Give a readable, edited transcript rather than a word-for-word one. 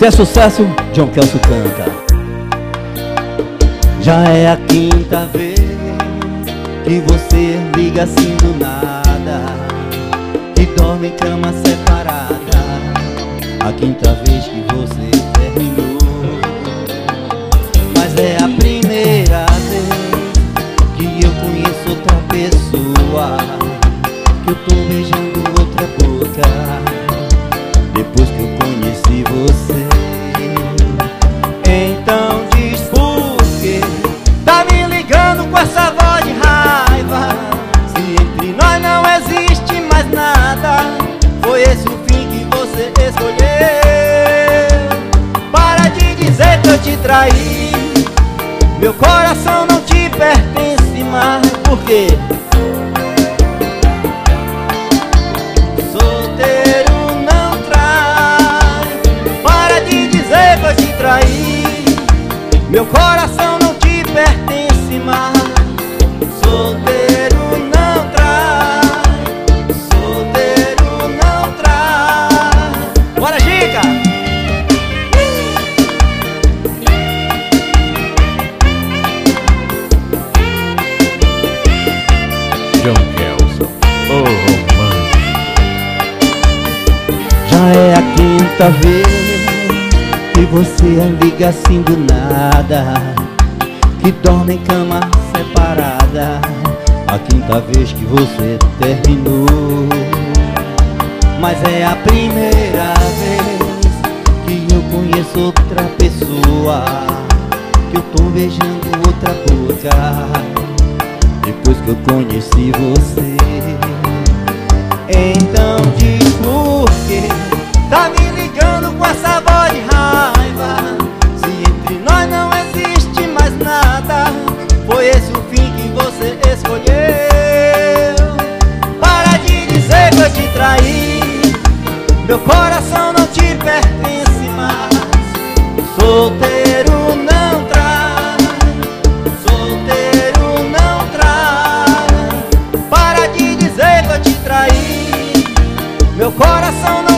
Se é sucesso, John Kelso canta. Já é a quinta vez que você liga assim do nada, que dorme em cama separada. A quinta vez que você terminou. Mas é a primeira vez que eu conheço outra pessoa, que eu tô beijando outra boca, depois que eu conheci você. Então diz por quê tá me ligando com essa voz de raiva, se entre nós não existe mais nada. Foi esse o fim que você escolheu. Para de dizer que eu te traí, meu coração não te pertence mais. Por quê? Solteiro não trai. Para de dizer que eu te traí, meu coração não te pertence mais. Solteiro não trai, solteiro não trai. Bora, Gica! John Kelso, o romântico. Já é a quinta vez que você liga assim do nada, que dorme em cama separada. A quinta vez que você terminou. Mas é a primeira vez que eu conheço outra pessoa, que eu tô beijando outra boca, depois que eu conheci você. Então diz por quê tá me ligando com essa voz de raiva, se entre nós não existe mais nada. Foi esse o fim que você escolheu. Para de dizer que eu te traí, meu coração não te pertence mais. Solteiro não trai, solteiro não trai. Para de dizer que eu te traí, meu coração não